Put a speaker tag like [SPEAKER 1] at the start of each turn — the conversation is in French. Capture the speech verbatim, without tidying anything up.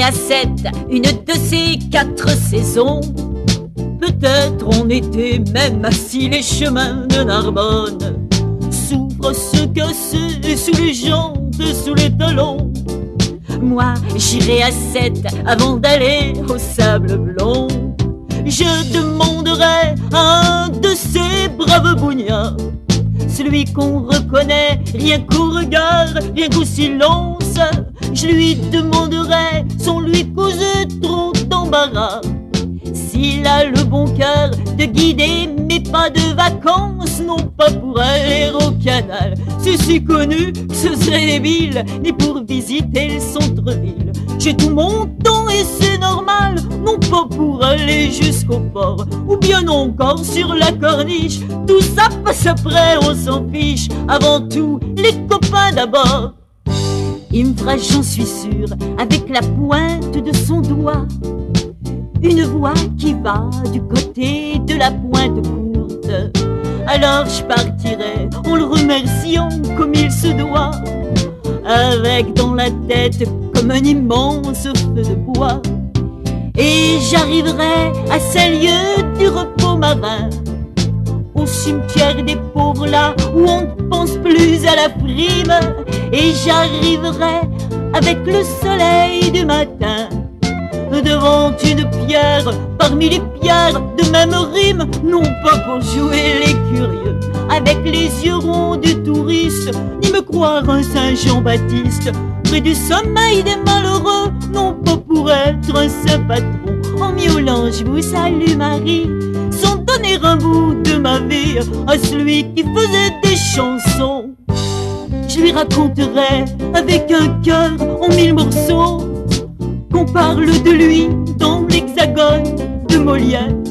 [SPEAKER 1] à sept, une de ces quatre saisons. Peut-être on était même assis les chemins de Narbonne. S'ouvrent, se casser sous les jambes, sous les talons. Moi, j'irai à sept avant d'aller au sable blond. Je demanderai à un de ces braves bougnats, celui qu'on reconnaît rien qu'au regard, rien qu'au silence. Je lui demanderai sans lui causer trop d'embarras, s'il a le bon cœur de guider mes pas de vacances, non pas pour aller au canal, c'est si connu que ce serait débile, ni pour visiter le centre-ville. J'ai tout mon temps et c'est normal, non pas pour aller jusqu'au port, ou bien encore sur la corniche. Tout ça passe après, on s'en fiche, avant tout les copains d'abord. Il me fera, j'en suis sûre, avec la pointe de son doigt, une voix qui va du côté de la pointe courte. Alors je partirai en le remerciant comme il se doit, avec dans la tête comme un immense feu de bois. Et j'arriverai à ces lieux du repos marin, au cimetière des pauvres là où on ne pense plus à la frime. Et j'arriverai avec le soleil du matin, devant une pierre, parmi les pierres de même rime, non pas pour jouer les curieux, avec les yeux ronds du touriste, ni me croire un Saint Jean-Baptiste, près du sommeil des malheureux, non pas pour être un saint patron, en miaulant je vous salue Marie, sans donner un bout de ma vie à celui qui faisait des chansons. Je lui raconterai avec un cœur en mille morceaux qu'on parle de lui dans l'hexagone de Molière,